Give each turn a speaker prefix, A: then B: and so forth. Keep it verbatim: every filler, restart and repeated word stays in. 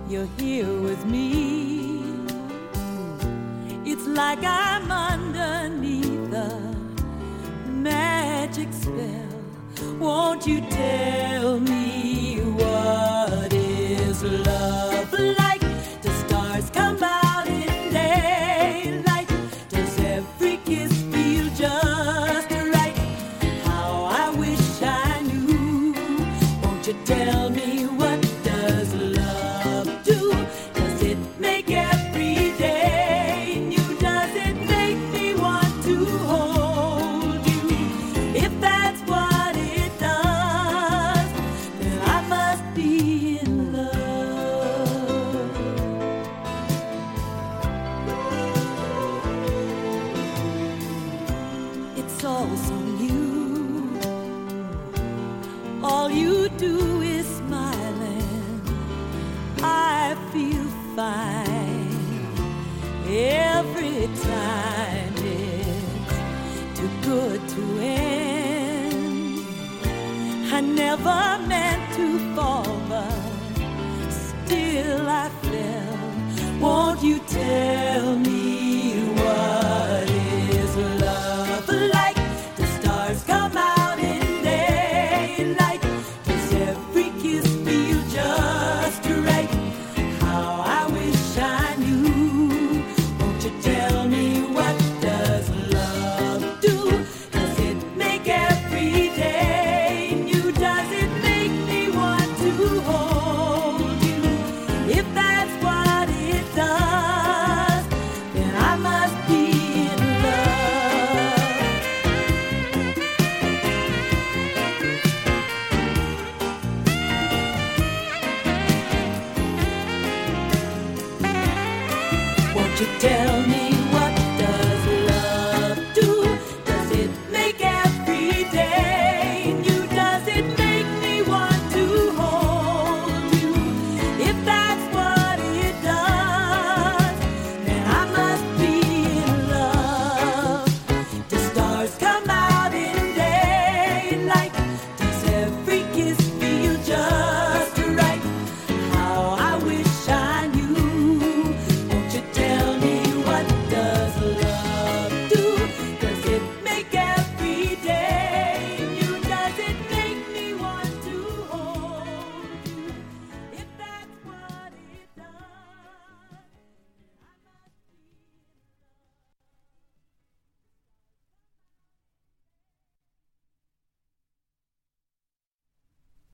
A: you're here with me. It's like I'm underneath a magic spell. Won't you tell me what is love like? Do stars come out in daylight? Does every kiss feel just right? How I wish I knew. Won't you tell me what does love do? Does it make every day new? Does it make me want to hold you? If that's what it does, then I must be in love. It's all on you. All you do is smile and I feel fine. Every time it's too good to end. I never meant to fall, but still I fell. Won't you tell me what is love like? The stars come out in daylight. Does every kiss feel just right? How I wish I knew. Won't you tell me what does love do? Does it make every day new? Does it make me want to hold you? If that's what it does, then I must be in love. Won't you tell